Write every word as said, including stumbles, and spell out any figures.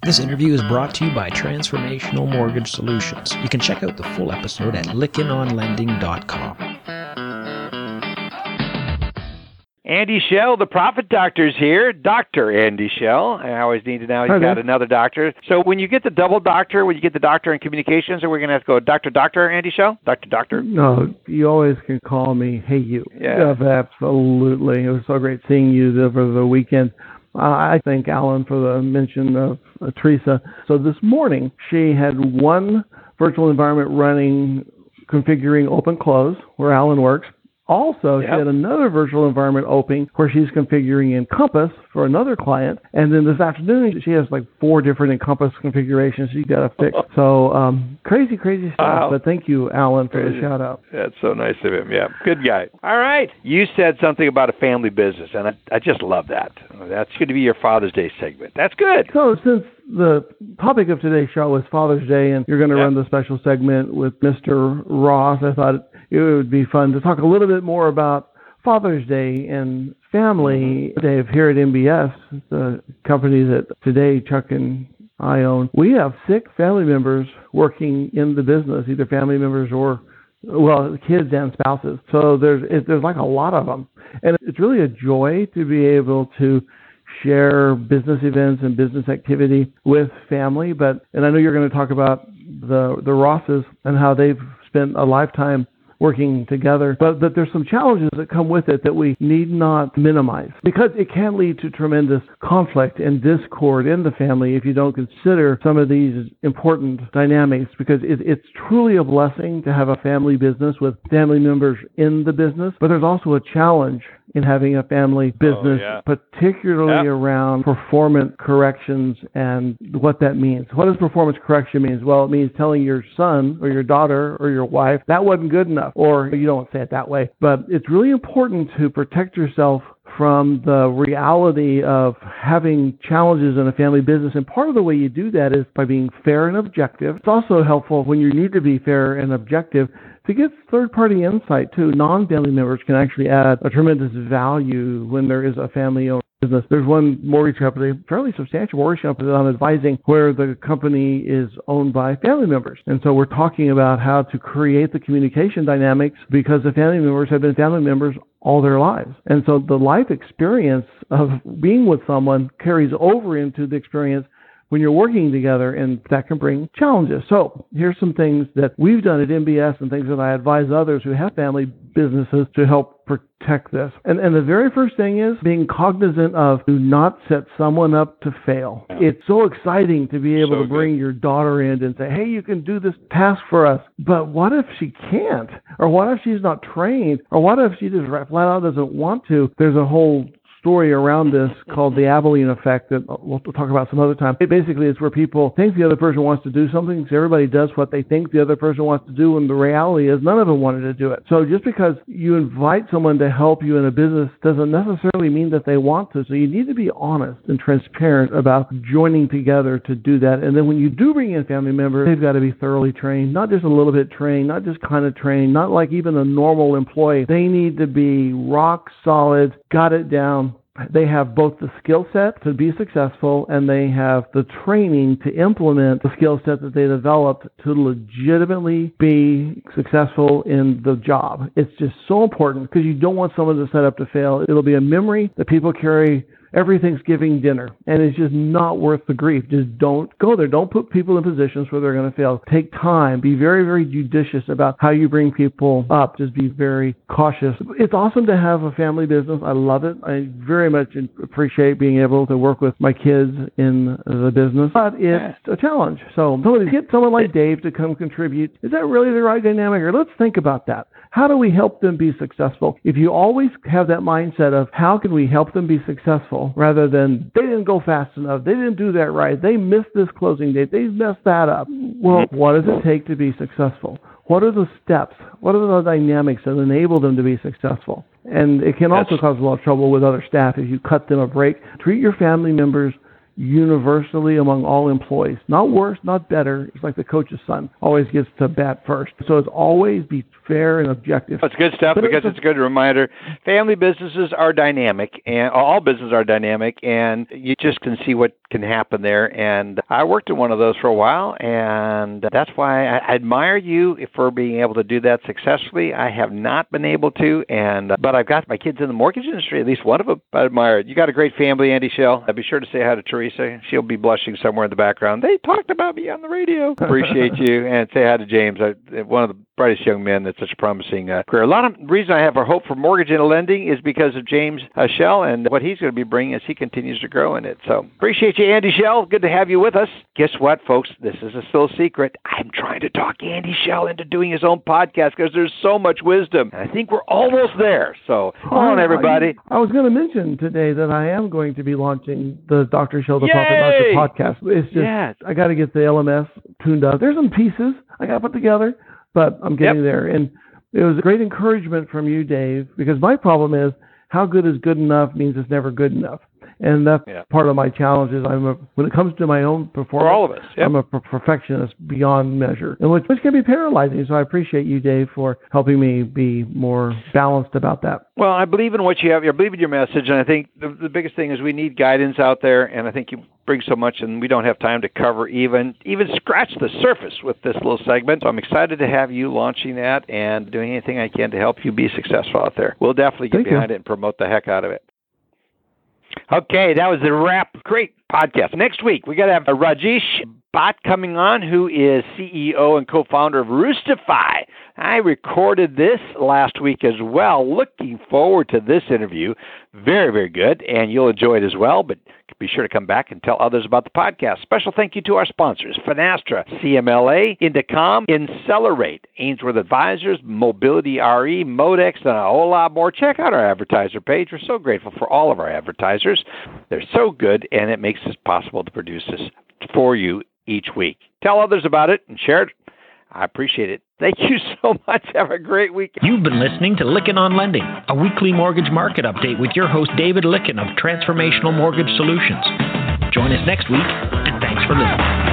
This interview is brought to you by Transformational Mortgage Solutions. You can check out the full episode at lykken on lending dot com. Andy Schell, the Profit Doctor's here. Doctor Andy Schell. I always need to know he's Hi, got there. another doctor. So when you get the double doctor, when you get the doctor in communications, are we going to have to go Doctor Doctor Andy Schell? Doctor Doctor? No, you always can call me, hey, you. Yeah. Yeah, absolutely. It was so great seeing you over the weekend. Uh, I thank Alan for the mention of uh, Teresa. So this morning, she had one virtual environment running, configuring open close, where Alan works. Also, Yep. she had another virtual environment open where she's configuring Encompass for another client. And then this afternoon, she has like four different Encompass configurations she's got to fix. So um, crazy, crazy stuff. Wow. But thank you, Alan, for Crazy. the shout out. That's so nice of him. Yeah, good guy. All right. You said something about a family business, and I, I just love that. That's going to be your Father's Day segment. That's good. So since the topic of today's show is Father's Day, and you're going to Yep. run the special segment with Mister Ross, I thought it would be fun to talk a little bit more about Father's Day and family. Dave, here at M B S, the company that today Chuck and I own, we have six family members working in the business, either family members or, well, kids and spouses. So there's it, there's like a lot of them. And it's really a joy to be able to share business events and business activity with family. But and I know you're going to talk about the the Rosses and how they've spent a lifetime working together, but but there's some challenges that come with it that we need not minimize, because it can lead to tremendous conflict and discord in the family if you don't consider some of these important dynamics, because it, it's truly a blessing to have a family business with family members in the business, but there's also a challenge in having a family business, yeah. particularly Yep. around performance corrections and what that means. What does performance correction mean? Well, it means telling your son or your daughter or your wife, that wasn't good enough, or you don't say it that way, but it's really important to protect yourself from the reality of having challenges in a family business. And part of the way you do that is by being fair and objective. It's also helpful when you need to be fair and objective to get third-party insight too. Non-family members can actually add a tremendous value when there is a family-owned business. There's one mortgage company, fairly substantial mortgage company that I'm advising, where the company is owned by family members. And so we're talking about how to create the communication dynamics, because the family members have been family members all their lives. And so the life experience of being with someone carries over into the experience when you're working together, and that can bring challenges. So here's some things that we've done at M B S and things that I advise others who have family businesses to help protect this. And, and the very first thing is being cognizant of, do not set someone up to fail. Yeah. It's so exciting to be able So to bring good. your daughter in and say, hey, you can do this task for us. But what if she can't? Or what if she's not trained? Or what if she just flat out doesn't want to? There's a whole story around this called the Abilene effect that we'll talk about some other time. It basically is where people think the other person wants to do something, so everybody does what they think the other person wants to do, and the reality is none of them wanted to do it. So just because you invite someone to help you in a business doesn't necessarily mean that they want to. So you need to be honest and transparent about joining together to do that. And then when you do bring in family members, they've got to be thoroughly trained, not just a little bit trained, not just kind of trained, not like even a normal employee. They need to be rock solid, got it down. They have both the skill set to be successful, and they have the training to implement the skill set that they developed to legitimately be successful in the job. It's just so important, because you don't want someone to set up to fail. It'll be a memory that people carry every Thanksgiving dinner, and it's just not worth the grief. Just don't go there. Don't put people in positions where they're going to fail. Take time. Be very, very judicious about how you bring people up. Just be very cautious. It's awesome to have a family business. I love it. I very much appreciate being able to work with my kids in the business, but it's a challenge. So somebody get someone like Dave to come contribute. Is that really the right dynamic? Or let's think about that. How do we help them be successful? If you always have that mindset of how can we help them be successful, rather than they didn't go fast enough, they didn't do that right, they missed this closing date, they messed that up. Well, what does it take to be successful? What are the steps? What are the dynamics that enable them to be successful? And it can also That's... cause a lot of trouble with other staff if you cut them a break. Treat your family members universally among all employees. Not worse, not better. It's like the coach's son always gets to bat first. So it's always be fair and objective. That's good stuff, but because it's a good reminder. Family businesses are dynamic, and all businesses are dynamic, and you just can see what can happen there. And I worked in one of those for a while, and that's why I admire you for being able to do that successfully. I have not been able to, and but I've got my kids in the mortgage industry, at least one of them. I admire it. You got a great family, Andy Schell. I'd be sure to say hi to Teresa. She'll be blushing somewhere in the background. They talked about me on the radio. Appreciate you, and say hi to James, I, one of the brightest young men that's such a promising uh, career. A lot of reason I have a hope for mortgage and lending is because of James uh, Schell and what he's going to be bringing as he continues to grow in it. So appreciate you, Andy Schell. Good to have you with us. Guess what, folks? This is a still secret. I'm trying to talk Andy Schell into doing his own podcast because there's so much wisdom. And I think we're almost there. So come on, everybody. I, I was going to mention today that I am going to be launching the Doctor Schell, the Yay! Profit Doctor podcast. It's just, yes. I got to get the L M S tuned up. There's some pieces I got to put together, but I'm getting yep. there. And it was a great encouragement from you, Dave, because my problem is how good is good enough means it's never good enough. And that's yeah. part of my challenge is I'm a, when it comes to my own performance, for all of us, yep. I'm a per- perfectionist beyond measure, and which, which can be paralyzing. So I appreciate you, Dave, for helping me be more balanced about that. Well, I believe in what you have. I believe in your message, and I think the, the biggest thing is we need guidance out there, and I think you bring so much, and we don't have time to cover even even scratch the surface with this little segment. So I'm excited to have you launching that and doing anything I can to help you be successful out there. We'll definitely get Thank behind you. it and promote the heck out of it. Okay, that was the wrap. Great podcast. Next week, we got to have Rajesh Bhatt coming on, who is C E O and co-founder of Roostify. I recorded this last week as well. Looking forward to this interview. Very, very good, and you'll enjoy it as well, but be sure to come back and tell others about the podcast. Special thank you to our sponsors, Finastra, C M L A, Indicom, Incelerate, Ainsworth Advisors, Mobility R E, Modex, and a whole lot more. Check out our advertiser page. We're so grateful for all of our advertisers. They're so good, and it makes it possible to produce this for you each week. Tell others about it and share it. I appreciate it. Thank you so much. Have a great week. You've been listening to Lykken on Lending, a weekly mortgage market update with your host, David Lykken of Transformational Mortgage Solutions. Join us next week, and thanks for listening.